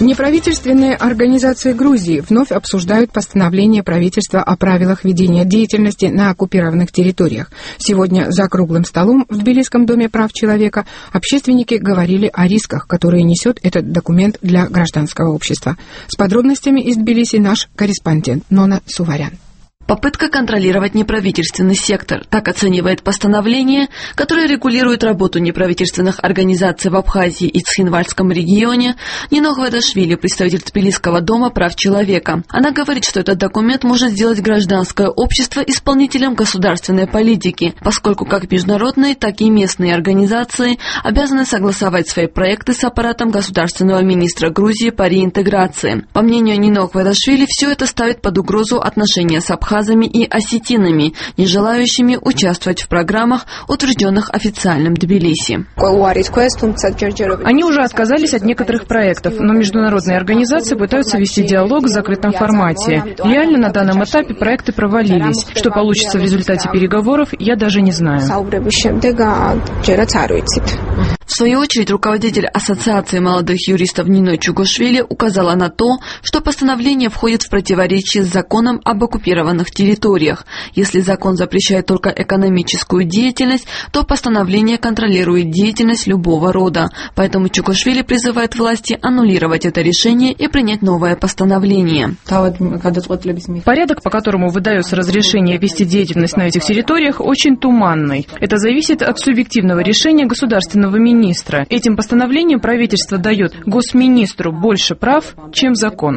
Неправительственные организации Грузии вновь обсуждают постановление правительства о правилах ведения деятельности на оккупированных территориях. Сегодня за круглым столом в Тбилисском доме прав человека общественники говорили о рисках, которые несет этот документ для гражданского общества. С подробностями из Тбилиси наш корреспондент Нона Суварян. Попытка контролировать неправительственный сектор. Так оценивает постановление, которое регулирует работу неправительственных организаций в Абхазии и Цхинвальском регионе, Нино Гвадашвили, представитель Тбилисского дома прав человека. Она говорит, что этот документ может сделать гражданское общество исполнителем государственной политики, поскольку как международные, так и местные организации обязаны согласовать свои проекты с аппаратом государственного министра Грузии по реинтеграции. По мнению Нино Гвадашвили, все это ставит под угрозу отношения с Абхазией и осетинами, не желающими участвовать в программах, утвержденных официальным Тбилиси. Они уже отказались от некоторых проектов, но международные организации пытаются вести диалог в закрытом формате. Реально на данном этапе проекты провалились. Что получится в результате переговоров, я даже не знаю. В свою очередь, руководитель Ассоциации молодых юристов Нино Чугошвили указала на то, что постановление входит в противоречие с законом об оккупированных территориях. Если закон запрещает только экономическую деятельность, то постановление контролирует деятельность любого рода. Поэтому Чугошвили призывает власти аннулировать это решение и принять новое постановление. Порядок, по которому выдается разрешение вести деятельность на этих территориях, очень туманный. Это зависит от субъективного решения государственного министра. Этим постановлением правительство дает госминистру больше прав, чем закон.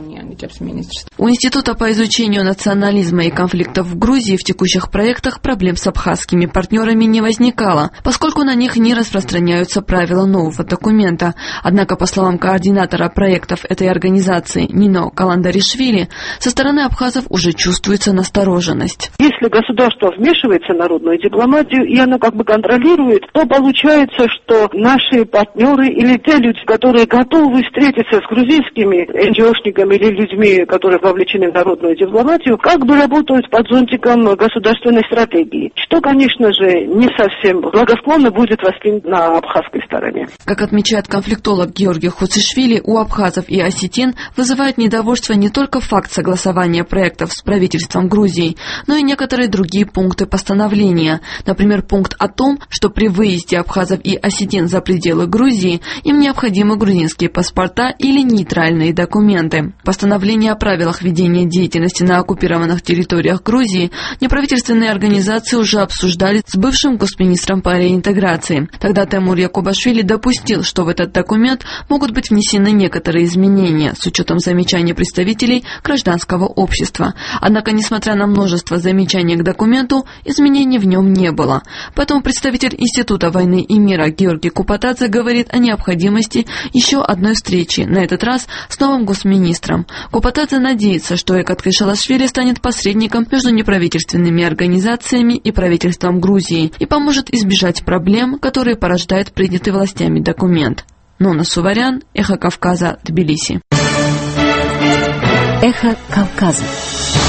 У Института по изучению национализма и конфликтов в Грузии в текущих проектах проблем с абхазскими партнерами не возникало, поскольку на них не распространяются правила нового документа. Однако, по словам координатора проектов этой организации Нино Каландаришвили, со стороны абхазов уже чувствуется настороженность. Если государство вмешивается в народную дипломатию и оно как бы контролирует, то получается, что наши партнеры или те люди, которые готовы встретиться с грузинскими НГОшниками или людьми, которые вовлечены в народную дипломатию, как бы работают под зонтиком государственной стратегии, что, конечно же, не совсем благосклонно будет воспринято на абхазской стороне. Как отмечает конфликтолог Георгий Хуцишвили, у абхазов и осетин вызывает недовольство не только факт согласования проектов с правительством Грузии, но и некоторые другие пункты постановления. Например, пункт о том, что при выезде абхазов и осетин за пределы Грузии им необходимы грузинские паспорта или нейтральные документы. Постановление о правилах ведения деятельности на оккупированных территориях Грузии неправительственные организации уже обсуждали с бывшим госминистром по реинтеграции. Тогда Тимур Якубашвили допустил, что в этот документ могут быть внесены некоторые изменения с учетом замечаний представителей гражданского общества. Однако, несмотря на множество замечаний к документу, изменений в нем не было. Поэтому представитель Института войны и мира Георгий Купатадзе говорит о необходимости еще одной встречи, на этот раз с новым госминистром. Купатадзе надеется, что Экат Кышалашвили станет посредником между неправительственными организациями и правительством Грузии и поможет избежать проблем, которые порождает принятый властями документ. Нона Суварян, Эхо Кавказа, Тбилиси. Эхо Кавказа.